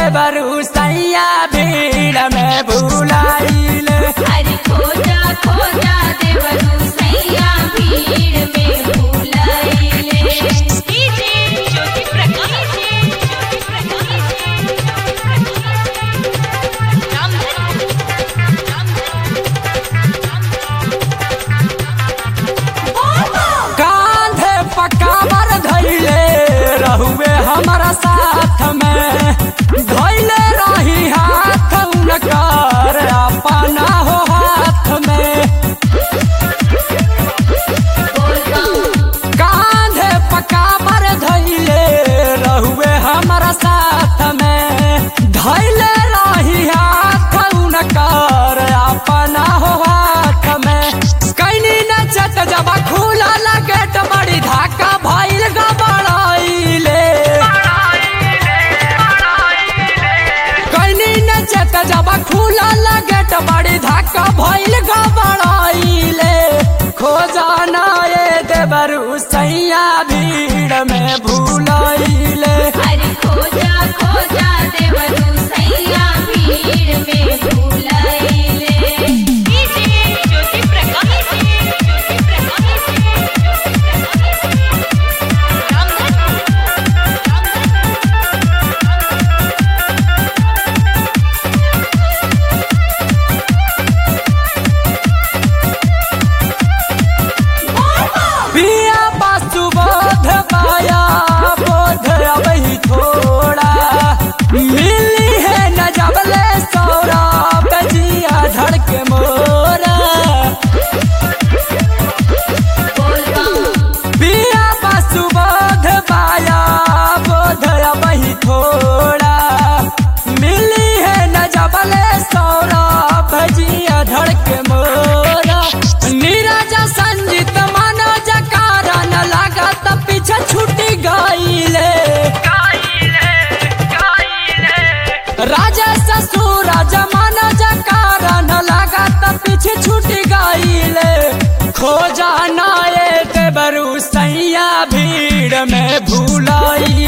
देवरू सैया भीड़ में भूलाइले। अरे खोजा खोजा देवरू सैया भीड़ में भूलाइले। डीजे ज्योति प्रकाश कांधे पकावर धैले रहुए हमारा साथ में, धैले रही हाथ उनकर अपना हो हाथ में। कांधे पकावर धैले रहुए हमारा साथ में, धैले रही हाथ उनकर अपना हो हाथ में। कैनी नचत जब खुला लगेट बड़ी धाका भइल गबड़ाइले। कैनी नचत जब खुला लगेट बड़ी धाका भइल गबड़ाइले। खोजा ना ये देवरू सैया भीड़ में भूलाइले। अरे खोजा खोजा देवरू सैया भीड़ में भूलाइले। डीजे ज्योति प्रकाश पिया बासुबोध पाया बोध अबही थोड़ा, मिली है न जबले सौरा बजिया धड़के मोरा। पिया बासुबोध पाया बोध अबही थोड़ा, मिली है न जबले सौरा बजिया धड़के मोरा। नीरज संजीत मनोज कारण लागत पीछे छुटी गईले। राजा ससुराज मनोज कारण लागत पीछे छुटी गईले। खोजा ना ये देवरू सैया भीड़ में भूलाई।